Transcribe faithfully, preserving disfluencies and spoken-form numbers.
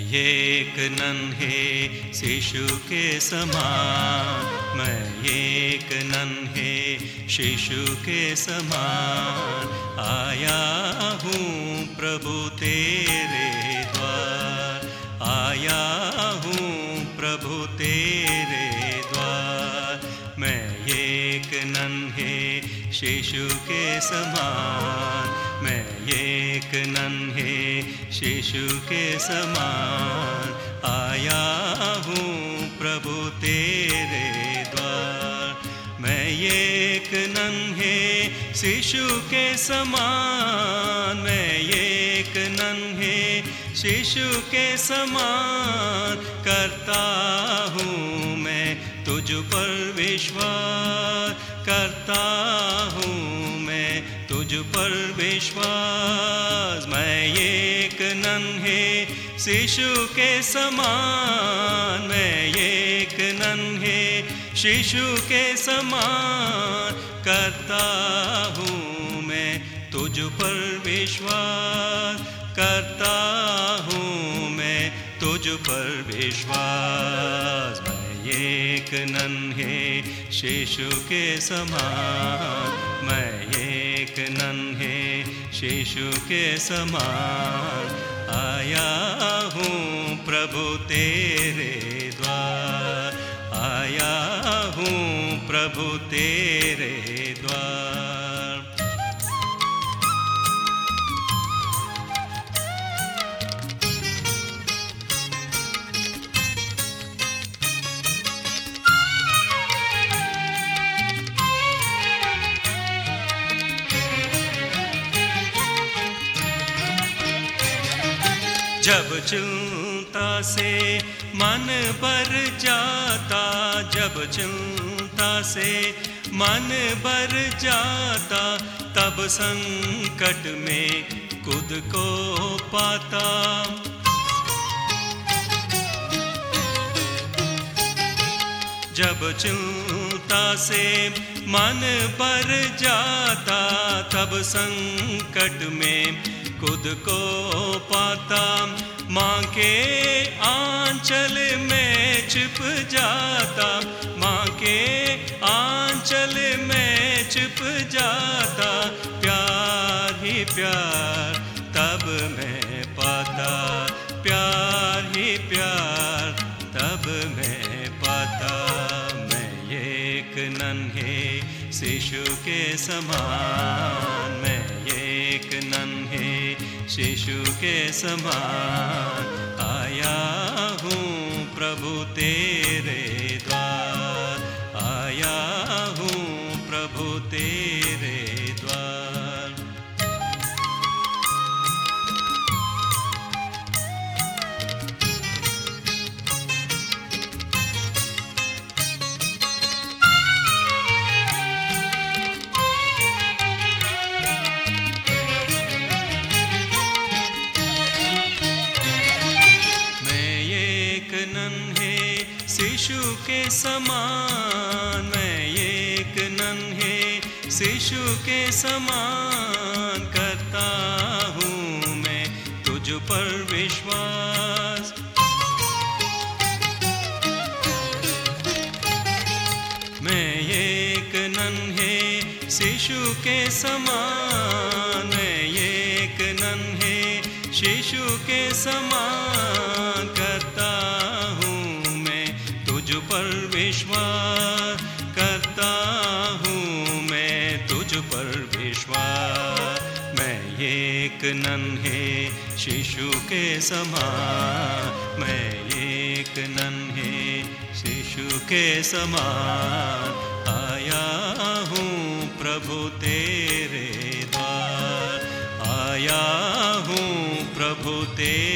एक नन्हे शिशु के समान, मैं एक नन्हे शिशु के समान आया हूँ प्रभु तेरे द्वार, आया हूँ प्रभु तेरे द्वार। मैं एक नन्हे शिशु के समान, मैं एक नन्हे शिशु के समान आया हूँ प्रभु तेरे द्वार। मैं एक नन्हे शिशु के समान, मैं एक नन्हे शिशु के समान करता हूँ मैं तुझ पर विश्वास, करता हूँ मैं तुझ पर विश्वास। मैं एक नन्हे शिशु के समान, मैं एक नन्हे शिशु के समान करता हूँ मैं तुझ पर विश्वास, करता हूँ मैं तुझ पर विश्वास। मैं एक नन्हे शिशु के समान, मैं एक नन्हे शिशु के समान आया हूँ प्रभु तेरे द्वार, आया हूँ प्रभु तेरे द्वार। जब चिंता से मन भर जाता, जब चिंता से मन भर जाता, तब संकट में खुद को पाता। जब चिंता से मन भर जाता, तब संकट में खुद को पाता। माँ के आंचल में छिप जाता, माँ के आंचल में छिप जाता। प्यार ही प्यार तब मैं पाता, प्यार ही प्यार तब मैं पाता। मैं एक नन्हे शिशु के समान, मैं एक नन्हे शिशु के समान आया हूँ प्रभु तेरे द्वार, आया हूँ प्रभु तेरे द्वार। शिशु के समान, मैं एक नन्हे शिशु के समान करता हूँ मैं तुझ पर विश्वास। मैं एक नन्हे शिशु के समान, मैं एक नन्हे शिशु के समान करता पर विश्वास, करता हूँ मैं तुझ पर विश्वास। मैं एक नन्हे शिशु के समान, मैं एक नन्हे शिशु के समान आया हूँ प्रभु तेरे द्वार, आया हूँ प्रभु तेरे